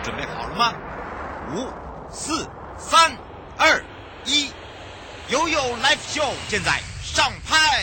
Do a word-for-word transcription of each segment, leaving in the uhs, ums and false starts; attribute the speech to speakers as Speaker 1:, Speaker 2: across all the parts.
Speaker 1: 准备好了吗？五、四、三、二、一，悠悠 Live Show 现在上拍。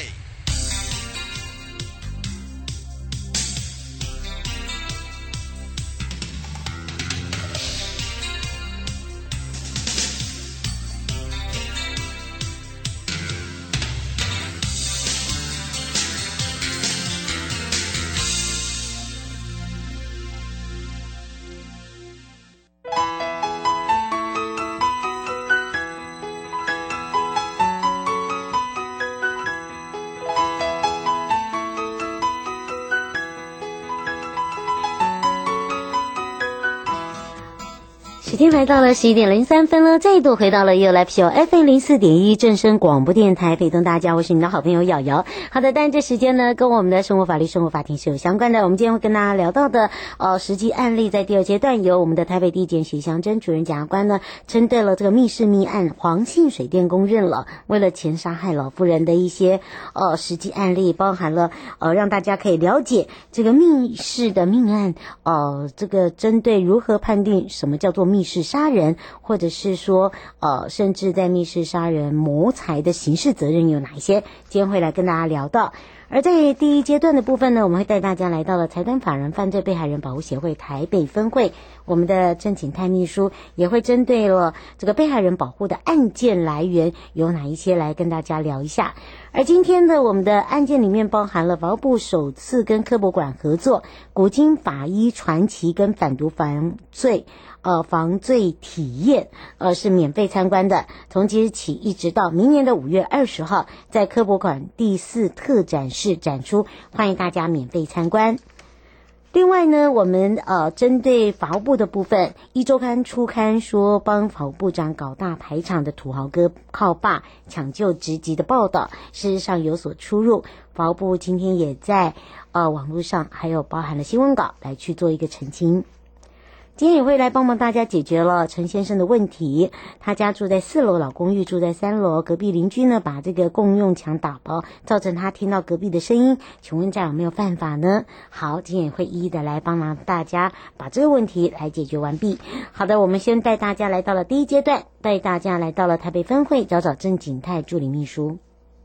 Speaker 2: 时间来到了十一点零三分了，再度回到了 You Live Show F M 零四点一正声广播电台，陪同大家，我是你的好朋友瑶瑶。好的，但这时间呢，跟我们的生活法律、生活法庭是有相关的。我们今天会跟大家聊到的，呃，实际案例，在第二阶段，由我们的台北地检许祥珍主任检察官呢，针对了这个密室命案，黄姓水电工认了为了钱杀害老夫人的一些呃实际案例，包含了呃让大家可以了解这个密室的命案，呃，这个针对如何判定什么叫做密室杀人，或者是说呃甚至在密室杀人谋财的刑事责任有哪一些，今天会来跟大家聊到。而在第一阶段的部分呢，我们会带大家来到了财团法人犯罪被害人保护协会台北分会，我们的郑景泰秘书也会针对了这个被害人保护的案件来源有哪一些来跟大家聊一下。而今天的我们的案件里面包含了法务部首次跟科博馆合作古今法医传奇跟反毒防罪呃防罪体验呃是免费参观的，从即日起一直到明年的五月二十号，在科博馆第四特展室展出，欢迎大家免费参观。另外呢，我们呃针对法务部的部分，一周刊初刊说帮法务部长搞大排场的土豪哥靠爸抢救职级的报道，事实上有所出入。法务部今天也在呃网络上还有包含了新闻稿来去做一个澄清。今天也会来帮忙大家解决了陈先生的问题，他家住在四楼，老公寓住在三楼，隔壁邻居呢把这个共用墙打包，造成他听到隔壁的声音，请问这样有没有犯法呢？好，今天也会一一的来帮忙大家把这个问题来解决完毕。好的，我们先带大家来到了第一阶段，带大家来到了台北分会，找找郑景泰助理秘书。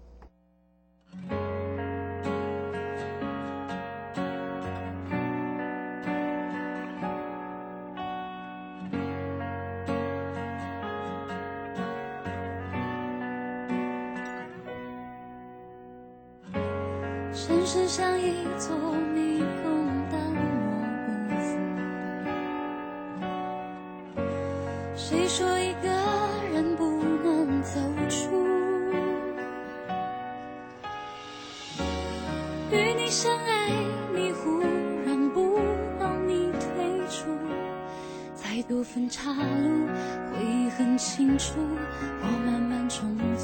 Speaker 3: 城市像一座迷宫，但我不服。谁说一个人不能走出？与你相爱，你忽然不让你退出，再多分岔路，回忆很清楚，我慢慢重组。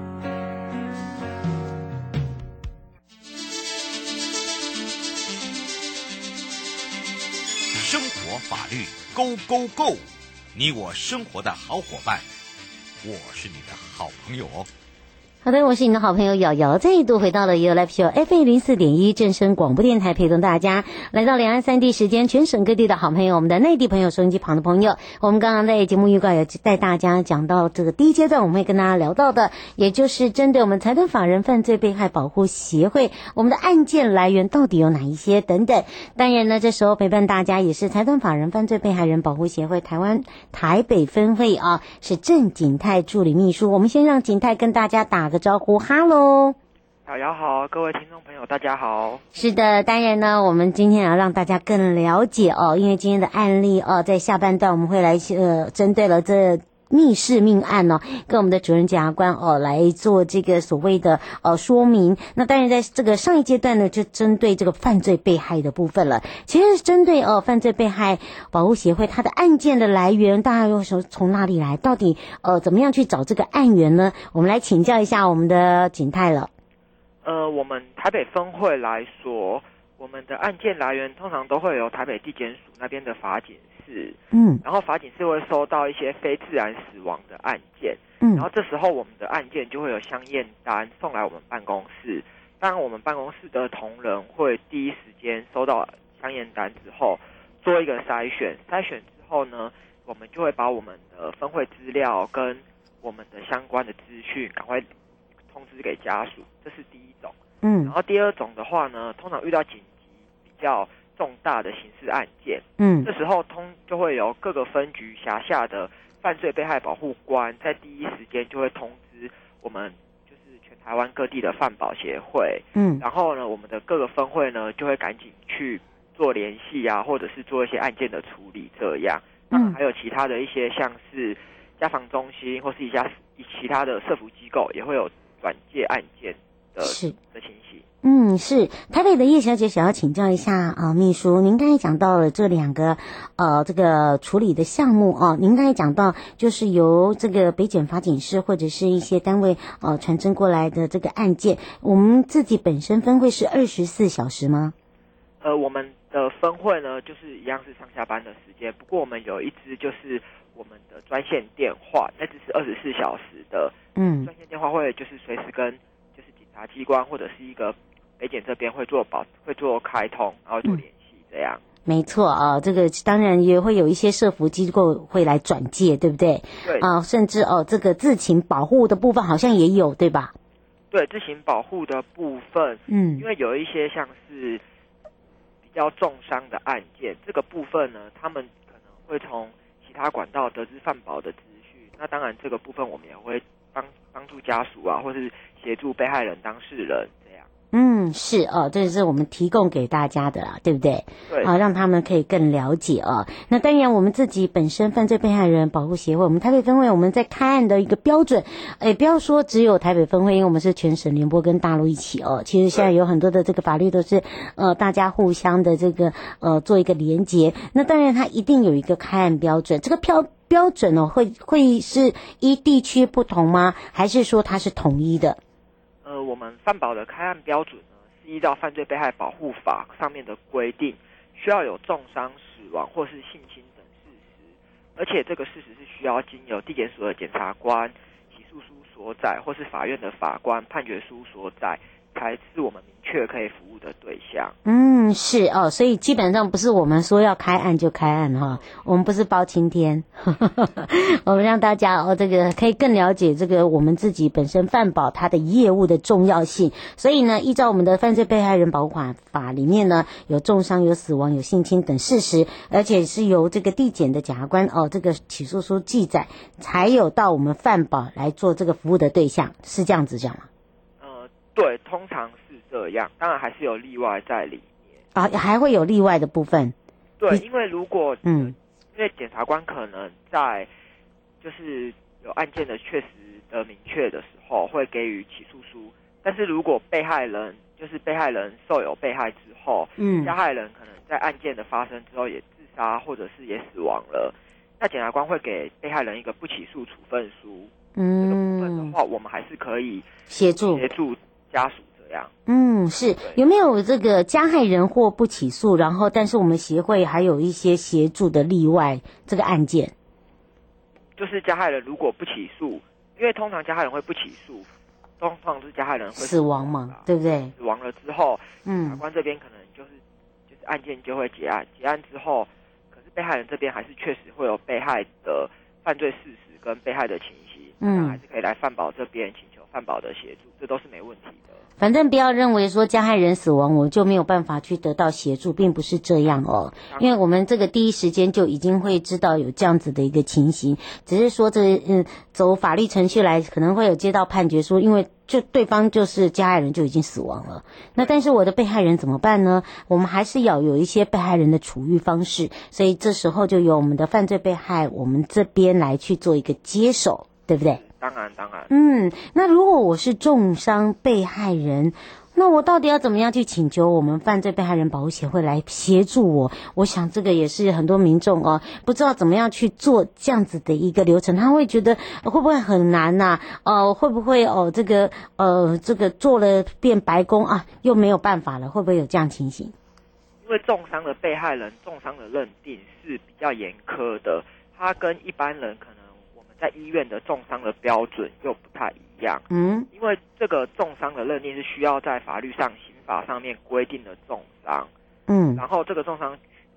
Speaker 1: 生活法律 Go Go Go， 你我生活的好伙伴，我是你的好朋友哦。
Speaker 2: 好的，我是你的好朋友瑶瑶，再一度回到了 You Live Show F M 零四点一正声广播电台，陪同大家来到两岸三地时间，全省各地的好朋友，我们的内地朋友，收音机旁的朋友，我们刚刚在节目预告也带大家讲到这个第一阶段，我们会跟大家聊到的，也就是针对我们财团法人犯罪被害保护协会，我们的案件来源到底有哪一些等等。当然呢，这时候陪伴大家也是财团法人犯罪被害人保护协会台湾台北分会啊，是郑景泰助理秘书。我们先让景泰跟大家打个招呼，哈喽。
Speaker 4: 瑶瑶好，各位听众朋友大家好。
Speaker 2: 是的，当然呢，我们今天要让大家更了解哦，因为今天的案例哦，在下半段我们会来呃，针对了这密室命案哦，跟我们的主任检察官哦来做这个所谓的呃说明。那当然在这个上一阶段呢，就针对这个犯罪被害的部分了。其实针对呃犯罪被害保护协会它的案件的来源，大家又说从哪里来？到底呃怎么样去找这个案源呢？我们来请教一下我们的景泰了。
Speaker 4: 呃，我们台北分会来说，我们的案件来源通常都会由台北地检署那边的法警室，嗯，然后法警室会收到一些非自然死亡的案件，嗯，然后这时候我们的案件就会有相验单送来我们办公室，当然我们办公室的同仁会第一时间收到相验单之后做一个筛选，筛选之后呢，我们就会把我们的分会资料跟我们的相关的资讯赶快通知给家属，这是第一种。嗯，然后第二种的话呢，通常遇到紧急比较重大的刑事案件，嗯，这时候通就会有各个分局辖下的犯罪被害保护官在第一时间就会通知我们，就是全台湾各地的犯保协会，嗯，然后呢，我们的各个分会呢就会赶紧去做联系啊，或者是做一些案件的处理，这样。嗯，还有其他的一些像是家防中心或是一家其他的社福机构也会有转介案件的是的情形。
Speaker 2: 嗯，是台北的叶小姐想要请教一下啊、呃，秘书，您刚才讲到了这两个呃这个处理的项目啊、呃，您刚才讲到就是由这个北检法警室或者是一些单位呃传真过来的这个案件，我们自己本身分会是二十四小时吗？
Speaker 4: 呃，我们的分会呢就是一样是上下班的时间，不过我们有一支就是我们的专线电话，那只是二十四小时的，嗯，专线电话会就是随时跟就是警察机关或者是一个北检这边会做保会做开通，然后做联系、嗯、这样。
Speaker 2: 没错啊，这个当然也会有一些社福机构会来转介，对不对？
Speaker 4: 对
Speaker 2: 啊，甚至哦，这个自行保护的部分好像也有，对吧？
Speaker 4: 对，自行保护的部分，嗯，因为有一些像是比较重伤的案件，这个部分呢，他们可能会从其他管道得知犯保的资讯，那当然这个部分我们也会帮帮助家属啊，或是协助被害人当事人。
Speaker 2: 嗯，是哦，这是我们提供给大家的啦，对不对？
Speaker 4: 对，
Speaker 2: 啊，让他们可以更了解哦。那当然，我们自己本身犯罪被害人保护协会，我们台北分会，我们在开案的一个标准，哎，不要说只有台北分会，因为我们是全省联播跟大陆一起哦。其实现在有很多的这个法律都是呃大家互相的这个呃做一个连结。那当然，它一定有一个开案标准，这个标标准哦，会会是依地区不同吗？还是说它是统一的？
Speaker 4: 呃，我们犯保的开案标准呢，是依照犯罪被害保护法上面的规定，需要有重伤、死亡或是性侵等事实，而且这个事实是需要经由地检署的检察官、起诉书所载，或是法院的法官判决书所载，才是我们明确可以服务的对象。
Speaker 2: 嗯，是哦，所以基本上不是我们说要开案就开案哈，我们不是包青天，我们让大家哦这个可以更了解这个我们自己本身犯保它的业务的重要性。所以呢，依照我们的犯罪被害人保护法里面呢，有重伤、有死亡、有性侵等事实，而且是由这个地检的检察官哦这个起诉书记载，才有到我们犯保来做这个服务的对象，是这样子讲吗？
Speaker 4: 对，通常是这样，当然还是有例外在里面
Speaker 2: 啊，还会有例外的部分。
Speaker 4: 对，因为如果嗯，因为检察官可能在就是有案件的确实的明确的时候，会给予起诉书，但是如果被害人就是被害人受有被害之后，嗯，加害人可能在案件的发生之后也自杀或者是也死亡了，那检察官会给被害人一个不起诉处分书。嗯，这个部分的话，我们还是可以
Speaker 2: 协助
Speaker 4: 协助家属这样。
Speaker 2: 嗯，是有没有这个加害人或不起诉，然后但是我们协会还有一些协助的例外这个案件？
Speaker 4: 就是加害人如果不起诉，因为通常加害人会不起诉，通常是加害人会
Speaker 2: 死亡嘛，对不对？
Speaker 4: 死亡了之后，嗯，法官这边可能就是就是案件就会结案，结案之后，可是被害人这边还是确实会有被害的犯罪事实跟被害的情形，嗯，还是可以来犯保这边请求犯保的协助，这都是没问题的。
Speaker 2: 反正不要认为说加害人死亡我就没有办法去得到协助，并不是这样哦。因为我们这个第一时间就已经会知道有这样子的一个情形，只是说这嗯走法律程序来可能会有接到判决书，因为就对方就是加害人就已经死亡了。那但是我的被害人怎么办呢？我们还是要有一些被害人的处遇方式，所以这时候就由我们的犯罪被害我们这边来去做一个接手，对不对？
Speaker 4: 当然当然。
Speaker 2: 嗯，那如果我是重伤被害人，那我到底要怎么样去请求我们犯罪被害人保护协会来协助我？我想这个也是很多民众哦，不知道怎么样去做这样子的一个流程，他会觉得会不会很难呐、啊？呃，会不会哦这个呃这个做了变白工啊，又没有办法了，会不会有这样情形？
Speaker 4: 因为重伤的被害人重伤的认定是比较严苛的，他跟一般人可能在医院的重伤的标准又不太一样，嗯，因为这个重伤的认定是需要在法律上、刑法上面规定的重伤，嗯，然后这个重伤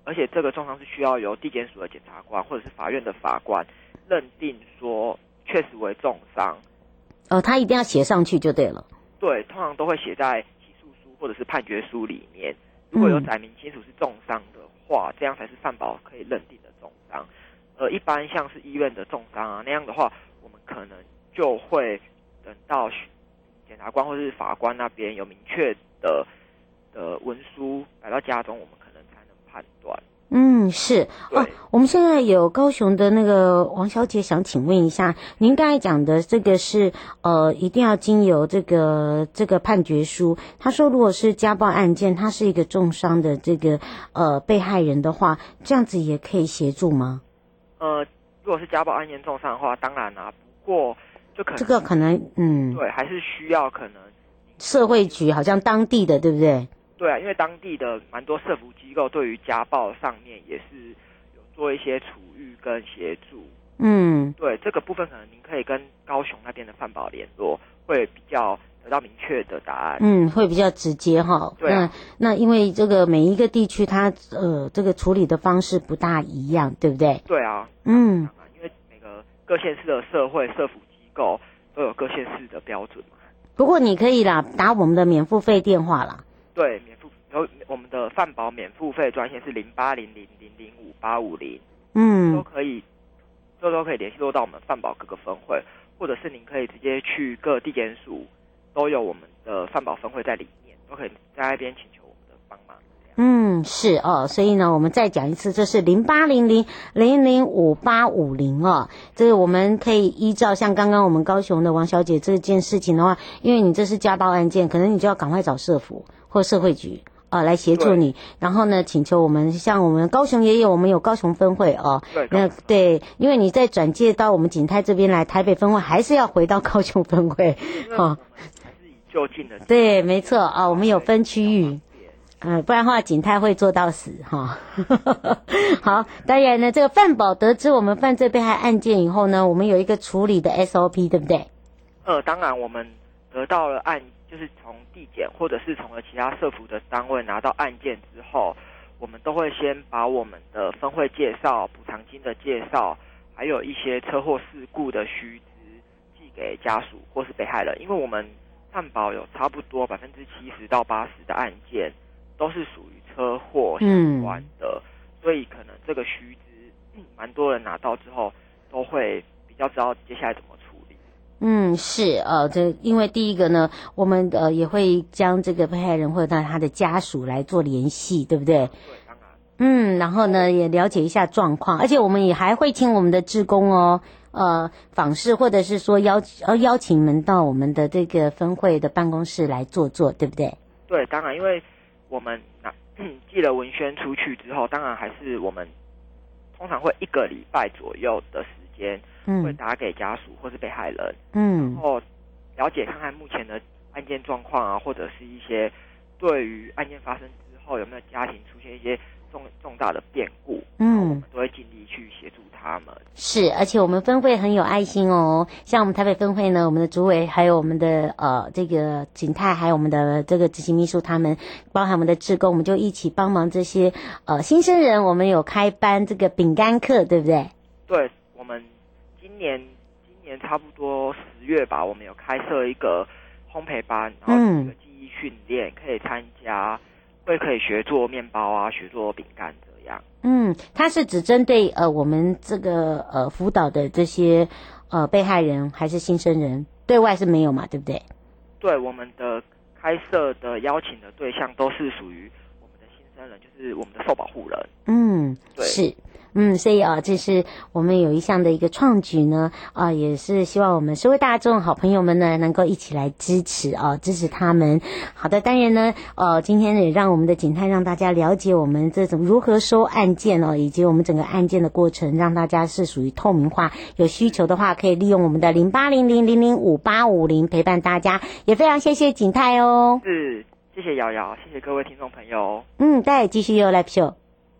Speaker 4: 而且这个重伤是需要由地检署的检察官或者是法院的法官认定说确实为重伤。
Speaker 2: 哦，他一定要写上去就对了。
Speaker 4: 对，通常都会写在起诉书或者是判决书里面。如果有载明清楚是重伤的话，嗯、这样才是犯保可以认定的重伤。呃，一般像是医院的重伤啊那样的话，我们可能就会等到检察官或是法官那边有明确的的文书来到家中，我们可能才能判断。
Speaker 2: 嗯，是哦。我们现在有高雄的那个王小姐，想请问一下，您刚才讲的这个是呃，一定要经由这个这个判决书。他说，如果是家暴案件，他是一个重伤的这个呃被害人的话，这样子也可以协助吗？
Speaker 4: 呃，如果是家暴案件重伤的话，当然啦、啊，不过就可能
Speaker 2: 这个可能嗯，
Speaker 4: 对，还是需要可能
Speaker 2: 社会局好像当地的，对不对？
Speaker 4: 对啊，因为当地的蛮多社福机构对于家暴上面也是有做一些处遇跟协助。
Speaker 2: 嗯，
Speaker 4: 对，这个部分可能您可以跟高雄那边的犯保联络，会比较得到明确的答案。
Speaker 2: 嗯，会比较直接哈。
Speaker 4: 对啊。
Speaker 2: 那那因为这个每一个地区它呃这个处理的方式不大一样，对不对？
Speaker 4: 对啊。
Speaker 2: 嗯。
Speaker 4: 因为每个各县市的社会社福机构都有各县市的标准嘛。
Speaker 2: 不过你可以啦，打我们的免付费电话啦。
Speaker 4: 对，免付，然后我们的犯保免付费专线是零八零零零零五八五零，嗯，都可以，这都可以联系到我们犯保各个分会，或者是您可以直接去各地检署，都有我们的犯保分会在里面，都可以在那边请求我们的帮忙。
Speaker 2: 嗯，是哦，所以呢，我们再讲一次，这是零八零零零零五八五零哦。这个我们可以依照像刚刚我们高雄的王小姐这件事情的话，因为你这是家暴案件，可能你就要赶快找社福或社会局啊、呃、来协助你，然后呢，请求我们像我们高雄也有，我们有高雄分会哦。
Speaker 4: 对，
Speaker 2: 那对，因为你再转介到我们景泰这边来，台北分会还是要回到高雄分会哦。
Speaker 4: 还是以就近的。
Speaker 2: 对，没错啊、哦，我们有分区域。呃，不然的话，景泰会做到死哈。好，当然呢，这个犯保得知我们犯罪被害案件以后呢，我们有一个处理的 S O P， 对不对？
Speaker 4: 呃，当然，我们得到了案，就是从地检或者是从了其他社福的单位拿到案件之后，我们都会先把我们的分会介绍、补偿金的介绍，还有一些车祸事故的须知寄给家属或是被害人，因为我们犯保有差不多百分之七十到八十的案件都是属于车祸相关的，嗯、所以可能这个须知蛮、嗯、多人拿到之后都会比较知道接下来怎么处理。
Speaker 2: 嗯，是呃，这因为第一个呢，我们呃也会将这个被害人或者他的家属来做联系，对不对？
Speaker 4: 对，当然。
Speaker 2: 嗯，然后呢也了解一下状况，而且我们也还会请我们的志工哦，呃访视或者是说邀呃邀请你们到我们的这个分会的办公室来坐坐，对不对？
Speaker 4: 对，当然，因为我们拿寄了文宣出去之后，当然还是我们通常会一个礼拜左右的时间，嗯，会打给家属或是被害人，嗯，然后了解看看目前的案件状况啊，或者是一些对于案件发生之后有没有家庭出现一些重重大的变故，嗯，我们都会尽力去协助他们。
Speaker 2: 是，而且我们分会很有爱心哦。像我们台北分会呢，我们的主委还有我们的呃这个景泰，还有我们的这个执行秘书，他们包含我们的志工，我们就一起帮忙这些呃新生人。我们有开班这个饼干课，对不对？
Speaker 4: 对，我们今年今年差不多十月吧，我们有开设一个烘焙班，然后一个记忆训练，可以参加。会可以学做面包啊，学做饼干这样。
Speaker 2: 嗯，它是只针对呃我们这个呃辅导的这些呃被害人还是新生人？对外是没有嘛，对不对？
Speaker 4: 对，我们的开设的邀请的对象都是属于我们的新生人，就是我们的受保护人。
Speaker 2: 嗯，对，是。嗯，所以啊，这是我们有一项的一个创举呢，啊，也是希望我们社会大众好朋友们呢，能够一起来支持啊，支持他们。好的，当然呢，呃，今天也让我们的警探让大家了解我们这种如何收案件哦，以及我们整个案件的过程，让大家是属于透明化。有需求的话，可以利用我们的零八零零零零五八五零陪伴大家。也非常谢谢警探哦。
Speaker 4: 是，谢谢瑶瑶，谢谢各位听众朋友。
Speaker 2: 嗯，再继续又来秀。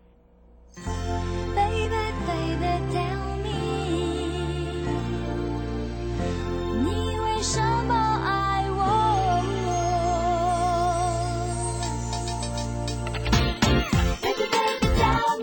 Speaker 3: 什么爱我 ？Baby baby tell me。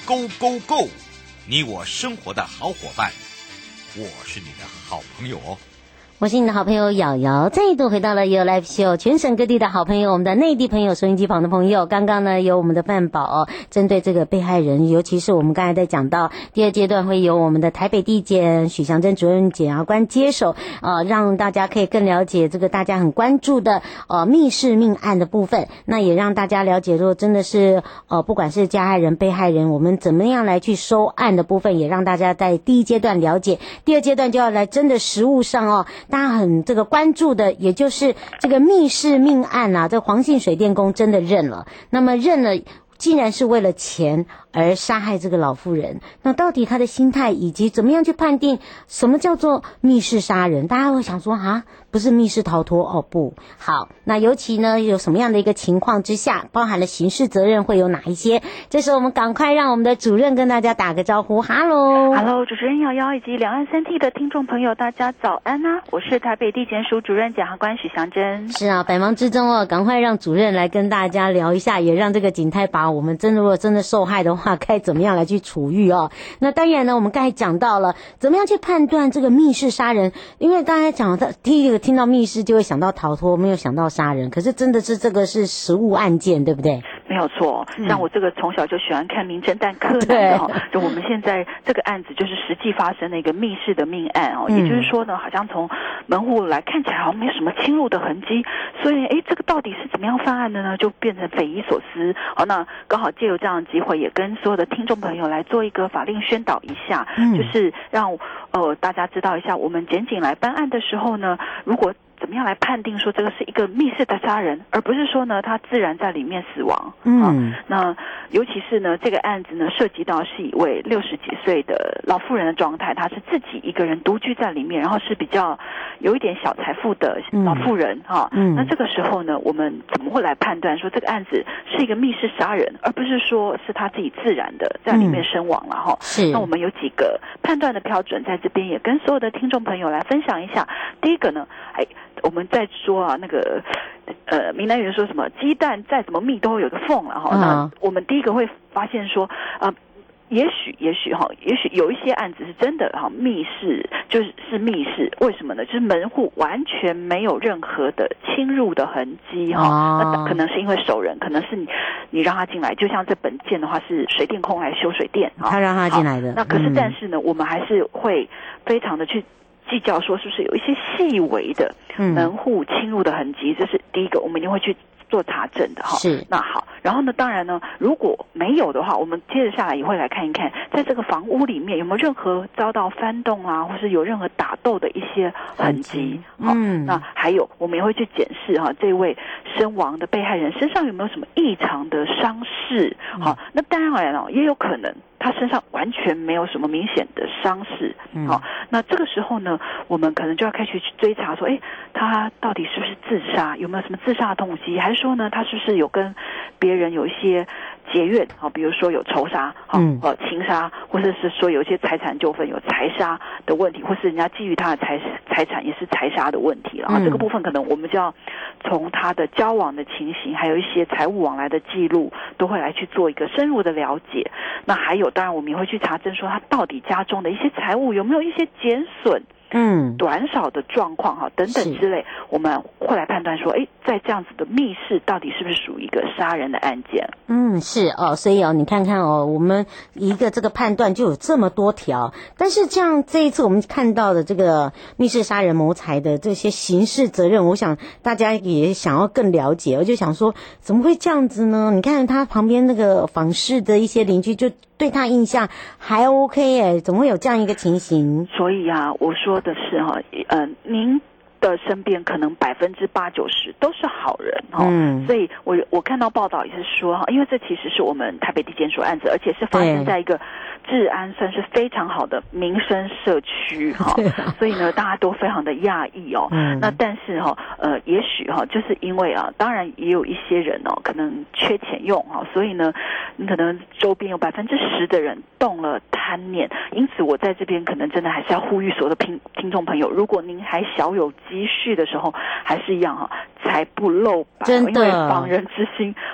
Speaker 1: Go Go Go， 你我生活的好伙伴，我是你的好朋友哦。
Speaker 2: 我是你的好朋友瑶瑶，再度回到了有 Live Show， 全省各地的好朋友，我们的内地朋友，收音机旁的朋友，刚刚呢有我们的范宝、哦、针对这个被害人，尤其是我们刚才在讲到第二阶段会由我们的台北地检许祥珍主任检察官接手，呃，让大家可以更了解这个大家很关注的呃密室命案的部分，那也让大家了解说真的是呃不管是加害人被害人，我们怎么样来去收案的部分，也让大家在第一阶段了解，第二阶段就要来真的实务上哦大家很这个关注的，也就是这个密室命案啊，这黄姓水电工真的认了，那么认了既然是为了钱而杀害这个老妇人，那到底他的心态以及怎么样去判定什么叫做密室杀人？大家会想说啊，不是密室逃脱哦，不好。那尤其呢，有什么样的一个情况之下，包含了刑事责任会有哪一些？这时候我们赶快让我们的主任跟大家打个招呼。Hello，
Speaker 5: Hello， 主持人瑶瑶以及两岸三地的听众朋友，大家早安啊！我是台北地检署主任检察官许祥珍。
Speaker 2: 是啊，百忙之中哦，赶快让主任来跟大家聊一下，也让这个警太把我们真的如果真的受害的话，该怎么样来去处遇哦。那当然呢，我们刚才讲到了怎么样去判断这个密室杀人，因为大家讲的第一个听到密室就会想到逃脱，没有想到杀人，可是真的是这个是实务案件，对不对？
Speaker 5: 没有错，像我这个从小就喜欢看名侦探柯南的哈，就我们现在这个案子就是实际发生的一个密室的命案哦，也就是说呢，好像从门户来看起来好像没有什么侵入的痕迹，所以哎，这个到底是怎么样犯案的呢？就变成匪夷所思。好，那刚好借由这样的机会，也跟所有的听众朋友来做一个法令宣导一下，嗯、就是让呃大家知道一下，我们检警来办案的时候呢，如果怎么样来判定说这个是一个密室的杀人，而不是说呢他自然在里面死亡。嗯、啊，那尤其是呢这个案子呢涉及到是一位六十几岁的老妇人的状态，她是自己一个人独居在里面，然后是比较有一点小财富的老妇人哈、啊。嗯，那这个时候呢，我们怎么会来判断说这个案子是一个密室杀人，而不是说是他自己自然的在里面身亡了哈？是。那我们有几个判断的标准，在这边也跟所有的听众朋友来分享一下。第一个呢，哎。我们在说啊，那个呃，闽南语说什么鸡蛋再怎么密都会有个缝了哈。那我们第一个会发现说，呃，也许也许哈，也许有一些案子是真的哈，密室就是是密室，为什么呢？就是门户完全没有任何的侵入的痕迹哈。哦、那可能是因为熟人，可能是你你让他进来，就像这本件的话是水电工来修水电，
Speaker 2: 他让他进来的。
Speaker 5: 那可是但是呢，嗯、我们还是会非常的去计较说是不是有一些细微的门户侵入的痕迹，这是第一个，我们一定会去做查证的哈。是，那好，然后呢，当然呢，如果没有的话，我们接着下来也会来看一看，在这个房屋里面有没有任何遭到翻动啊，或是有任何打斗的一些痕迹。好，嗯，那还有我们也会去检视哈，这位身亡的被害人身上有没有什么异常的伤势。好，嗯、那当然了，也有可能他身上完全没有什么明显的伤势。嗯，好，那这个时候呢，我们可能就要开始去追查说，哎，他到底是不是自杀？有没有什么自杀的动机？还是说呢，他是不是有跟别人有一些结怨？好，比如说有仇杀，好，呃，情杀，或者是说有一些财产纠纷，有财杀的问题，或是人家觊觎他的财财产也是财杀的问题了。啊，这个部分可能我们就要从他的交往的情形，还有一些财务往来的记录，都会来去做一个深入的了解。那还有，当然我们也会去查证说他到底家中的一些财物有没有一些减损。嗯，短少的状况哈，等等之类，我们会来判断说，哎，在这样子的密室到底是不是属于一个杀人的案件？嗯，是哦，所以哦，你看看哦，我们一个这个判断就有这么多条，但是这样这一次我们看到的这个密室杀人谋财的这些刑事责任，我想大家也想要更了解，我就想说，怎么会这样子呢？你看他旁边那个访视的一些邻居就对他印象还 OK 哎，怎么会有这样一个情形？所以啊，我说的是哈，呃，您的身边可能百分之八九十都是好人哈，嗯，所以我我看到报道也是说哈，因为这其实是我们台北地检署案子，而且是发生在一个治安算是非常好的民生社区哈，所以呢，大家都非常的讶异哦。嗯、那但是哈，呃，也许哈，就是因为啊，当然也有一些人哦，可能缺钱用哈，所以呢，你可能周边有百分之十的人动了贪念，因此我在这边可能真的还是要呼吁所有的听听众朋友，如果您还小有积蓄的时候，还是一样哈，财不露白，因为防人之心不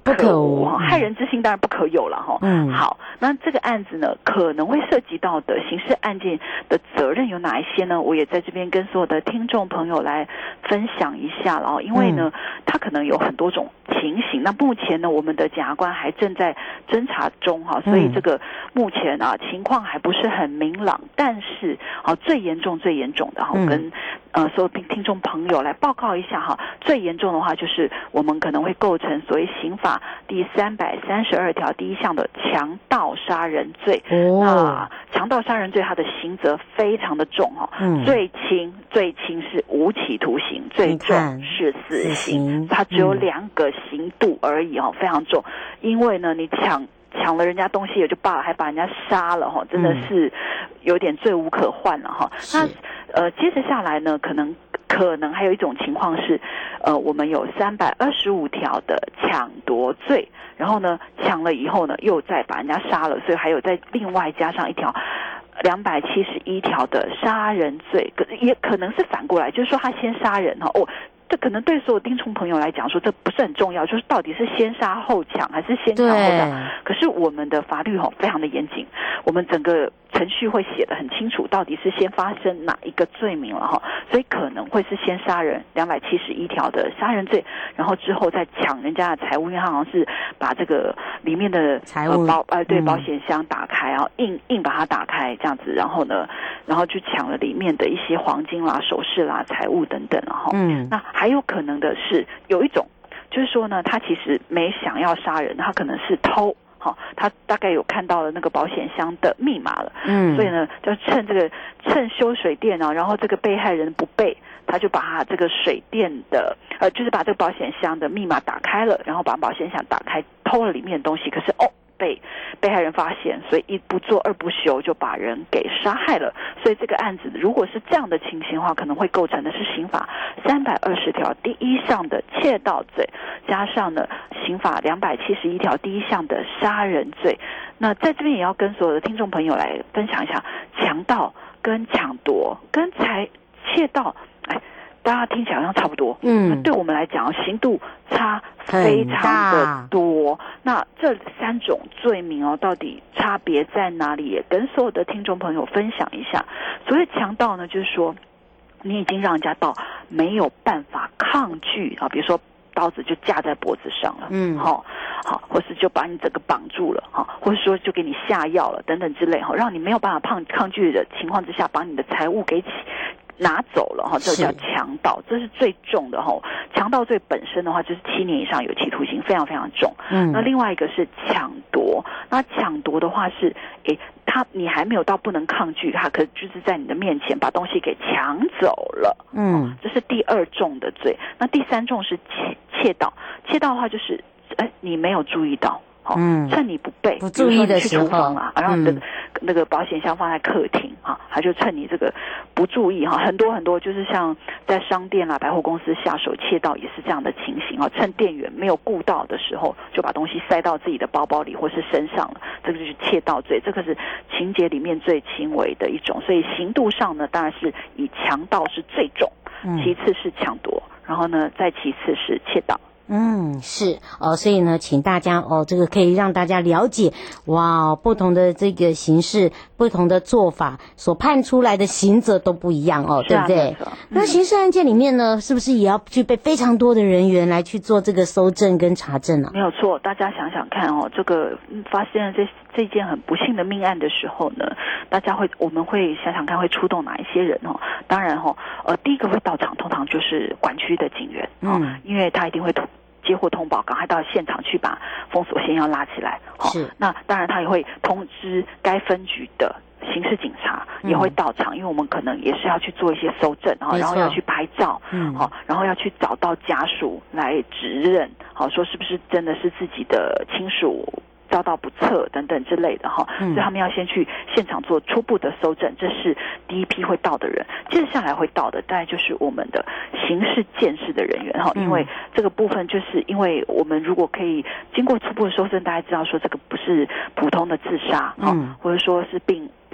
Speaker 2: 不可无，
Speaker 5: 害人之心当然不可有了哈。嗯，好，那这个案子呢，可能会涉及到的刑事案件的责任有哪一些呢？我也在这边跟所有的听众朋友来分享一下了，因为呢，它可能有很多种情形。那目前呢，我们的检察官还正在侦查中哈，所以这个目前啊情况还不是很明朗。但是啊，最严重、最严重的哈，我跟呃所有听众朋友来报告一下哈，最严重的话就是我们可能会构成所谓刑法第三百三十二条第一项的强盗杀人罪。哦，那强盗杀人罪它的刑责非常的重哈，嗯，最轻最轻是无期徒刑，最重是死刑，它只有两个刑度而已哦，非常重。因为呢，你抢抢了人家东西也就罢了，还把人家杀了哈，真的是有点罪无可逭了哈。那呃，接着下来呢，可能可能还有一种情况是，呃，我们有三百二十五条的抢夺罪，然后呢，抢了以后呢，又再把人家杀了，所以还有再另外加上一条两百七十一条的杀人罪，可也可能是反过来，就是说他先杀人哈哦。这可能对所有听众朋友来讲说，这不是很重要，就是到底是先杀后抢还是先抢后抢？可是我们的法律吼非常的严谨，我们整个程序会写得很清楚，到底是先发生哪一个罪名了哈，所以可能会是先杀人，两百七十一条的杀人罪，然后之后再抢人家的财物，因为他好像是把这个里面的
Speaker 2: 财物、
Speaker 5: 呃、保呃对、嗯、保险箱打开，然后硬硬把它打开这样子，然后呢，然后就抢了里面的一些黄金啦、首饰啦、财物等等了哈。嗯，那还有可能的是有一种，就是说呢，他其实没想要杀人，他可能是偷。好，他大概有看到了那个保险箱的密码了，嗯，所以呢，就趁这个趁修水电啊，然后这个被害人不备，他就把他这个水电的呃，就是把这个保险箱的密码打开了，然后把保险箱打开，偷了里面的东西，可是哦。被被害人发现，所以一不做二不休就把人给杀害了。所以这个案子如果是这样的情形的话，可能会构成的是刑法三百二十条第一项的窃盗罪，加上呢刑法两百七十一条第一项的杀人罪。那在这边也要跟所有的听众朋友来分享一下，强盗跟抢夺跟财窃盗，哎。大家听起来好像差不多，嗯，那对我们来讲，刑度差非常的多。那这三种罪名哦，到底差别在哪里？也跟所有的听众朋友分享一下。所谓强盗呢，就是说你已经让人家到没有办法抗拒啊，比如说刀子就架在脖子上了，嗯，好、哦，好，或是就把你整个绑住了，哈，或者说就给你下药了，等等之类，哈，让你没有办法抗抗拒的情况之下，把你的财物给起。拿走了哈，这叫强盗，这是最重的哈。强盗罪本身的话，就是七年以上有期徒刑，非常非常重。嗯，那另外一个是抢夺，那抢夺的话是，诶，他你还没有到不能抗拒，他可就是在你的面前把东西给抢走了。嗯，这是第二重的罪。那第三重是窃窃盗，窃盗的话就是，哎，你没有注意到。嗯，趁你不备，
Speaker 2: 不注意的时候，
Speaker 5: 去厨房啊，然后你的那个保险箱放在客厅啊，他就趁你这个不注意哈，很多很多就是像在商店啦、百货公司下手窃盗也是这样的情形啊，趁店员没有顾到的时候，就把东西塞到自己的包包里或是身上了，这个就是窃盗罪，这个是情节里面最轻微的一种，所以刑度上呢，当然是以强盗是最重，其次是抢夺，然后呢，再其次是窃盗。
Speaker 2: 嗯，是哦，所以呢，请大家哦，这个可以让大家了解，哇，不同的这个形式、不同的做法所判出来的刑责都不一样哦，对不对？嗯、那刑事案件里面呢，是不是也要具备非常多的人员来去做这个搜证跟查证啊？
Speaker 5: 没有错，大家想想看哦，这个发现了这这件很不幸的命案的时候呢，大家会我们会想想看会出动哪一些人哦？当然哦，呃，第一个会到场，通常就是管区的警员哦，嗯、因为他一定会接获通报，赶快到现场去把封锁线要拉起来。好，那当然他也会通知该分局的刑事警察也会到场，嗯、因为我们可能也是要去做一些搜证，然后要去拍照，嗯，好，然后要去找到家属来指认，好，说是不是真的是自己的亲属遭到不测等等之类的哈，嗯、所以他们要先去现场做初步的搜证，这是第一批会到的人。接着下来会到的，大概就是我们的刑事鉴识的人员哈，嗯、因为这个部分就是因为我们如果可以经过初步的搜证，大家知道说这个不是普通的自杀哈，嗯、或者说是病病死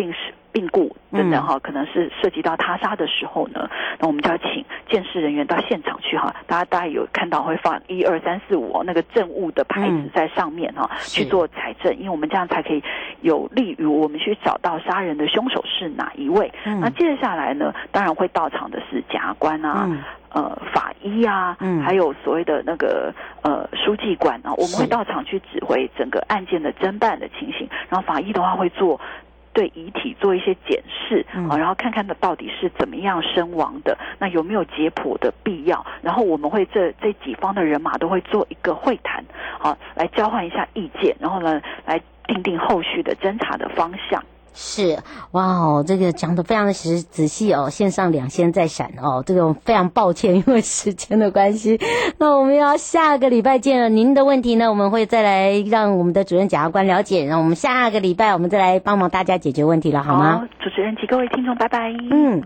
Speaker 5: 病故等等哈，可能是涉及到他杀的时候呢，那我们就要请鉴识人员到现场去哈。大家大概有看到会放一二三四五那个证物的牌子在上面哈，去做采证，因为我们这样才可以有利于我们去找到杀人的凶手是哪一位。那接下来呢，当然会到场的是检察官啊。呃，法医啊，嗯，还有所谓的那个呃书记官啊，我们会到场去指挥整个案件的侦办的情形，然后法医的话会做对遗体做一些检视，嗯、啊，然后看看它到底是怎么样身亡的，那有没有解剖的必要，然后我们会这这几方的人马都会做一个会谈，啊，来交换一下意见，然后呢，来定定后续的侦查的方向。
Speaker 2: 是，哇哦，这个讲得非常的仔仔细哦，线上两线在闪哦，这个非常抱歉，因为时间的关系，那我们要下个礼拜见了。您的问题呢，我们会再来让我们的主任检察官了解，然后我们下个礼拜我们再来帮忙大家解决问题了，好吗？
Speaker 5: 好，主持人及各位听众，拜拜。
Speaker 2: 嗯，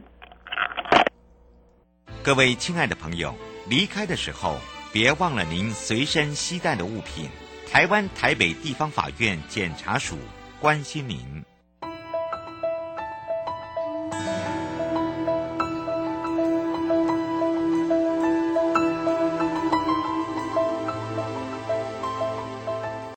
Speaker 1: 各位亲爱的朋友，离开的时候别忘了您随身携带的物品。台湾台北地方法院检察署关心您。